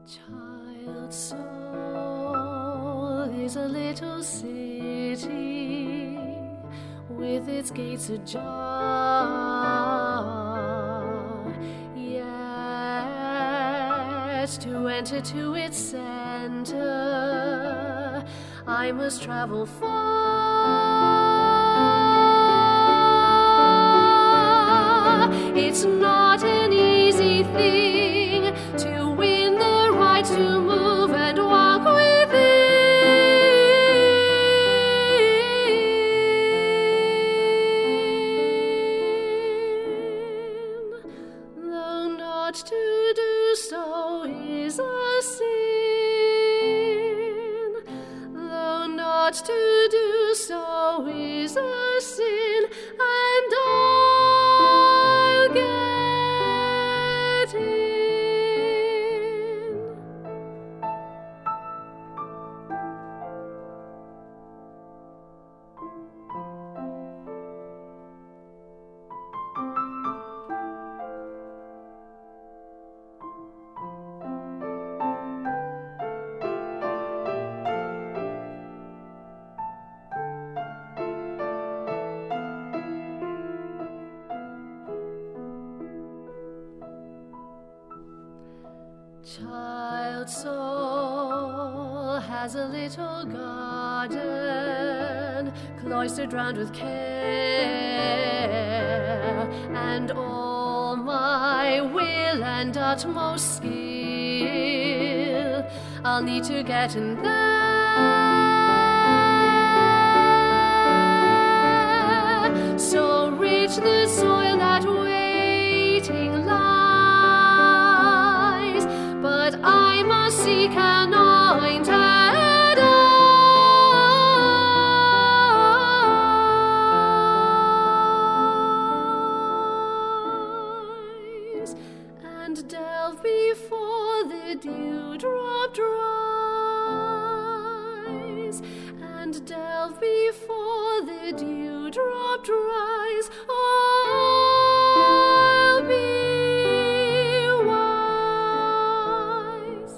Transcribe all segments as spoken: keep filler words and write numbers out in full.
Child soul is a little city with its gates ajar. Yet to enter to its center, I must travel far. It's not an easy thing to win the right to move and walk within, though not to do so is a sin, though not to do so is a sin, and I'll get in. Child soul has a little garden cloistered round with care, and all my will and utmost skill I'll need to get in there. So rich the soil that waiting lies, but I must seek anointed eyes, and delve before the dewdrop dries, and delve before the dewdrop dries. I'll be wise.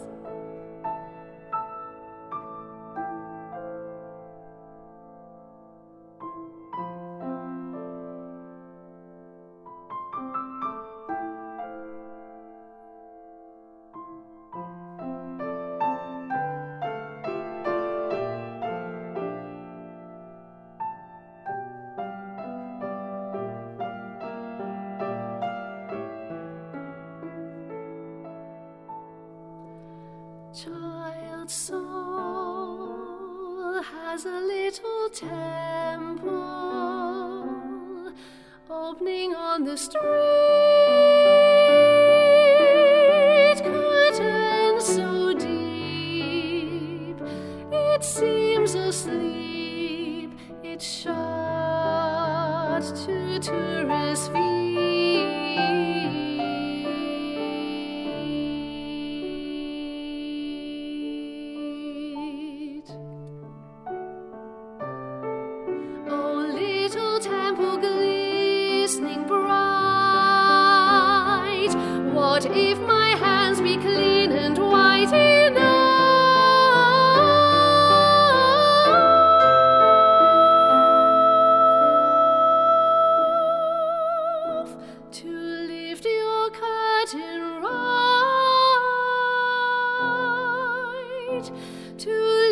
Child soul has a little temple opening on the street, curtains so deep it seems asleep. It's shut to tourist feet. Temple glistening bright, what if my hands be clean and white enough to lift your curtain right, to